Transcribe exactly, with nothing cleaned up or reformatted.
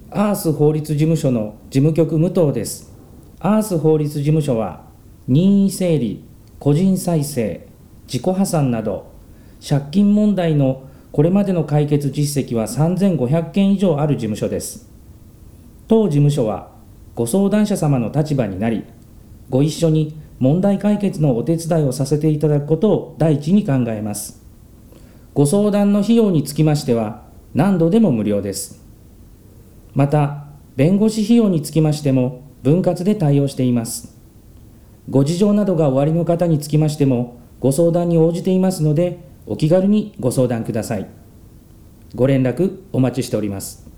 アース法律事務所の事務局武藤です。アース法律事務所は任意整理、個人再生、自己破産など借金問題のこれまでの解決実績はさんぜんごひゃくけん以上ある事務所です。当事務所はご相談者様の立場になり、ご一緒に問題解決のお手伝いをさせていただくことを第一に考えます。ご相談の費用につきましては何度でも無料です。また、弁護士費用につきましても分割で対応しています。ご事情などがおありの方につきましてもご相談に応じていますので、お気軽にご相談ください。ご連絡お待ちしております。